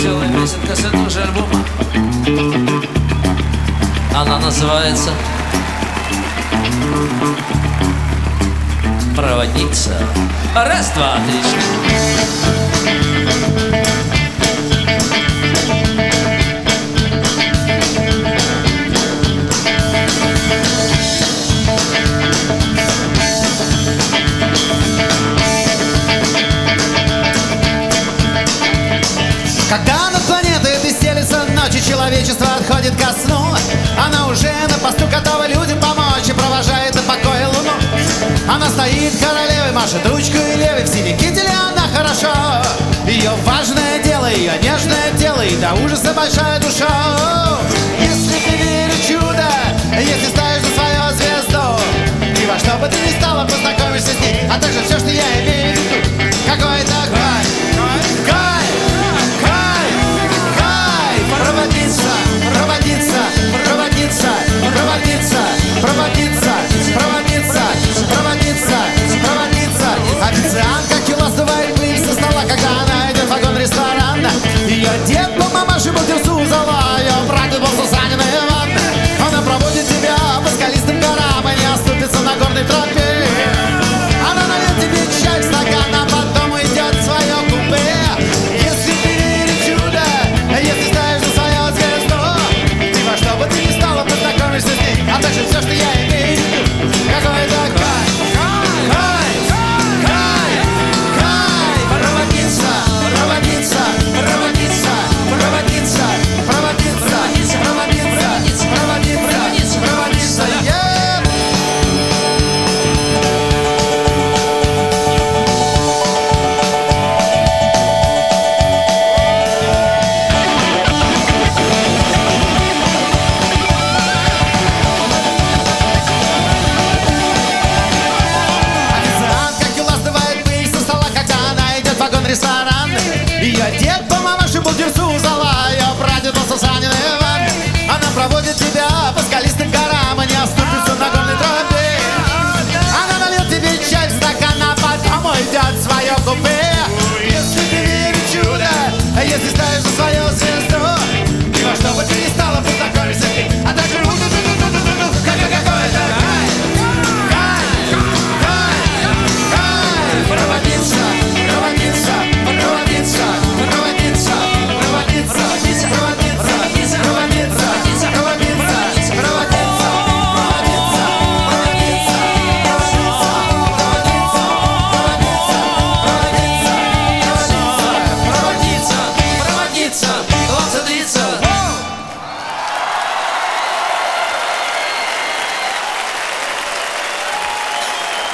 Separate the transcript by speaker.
Speaker 1: веселая песенка с этого же альбома. Она называется «Проводница». Раз, два, три, четыре.
Speaker 2: Когда над планетой стелется ночь и человечество отходит ко сну, она уже на посту готова людям помочь и провожает на покое луну. Она стоит королевой, машет ручкой левой, в синей кителе она хорошо. Ее важное дело, ее нежное тело и до ужаса большая душа. Если ты веришь в чудо, если ставишь на свою звезду, и во что бы ты ни стала познакомишься с ней, а также все, что я имею в виду. Какой-то проводница, проводница, проводница, проводница, проводница, проводница, проводница, проводница. Официантка кило сдувает пыль со стола, когда она идет в вагон-ресторан. Ее дед по мамаше был дерсу зала.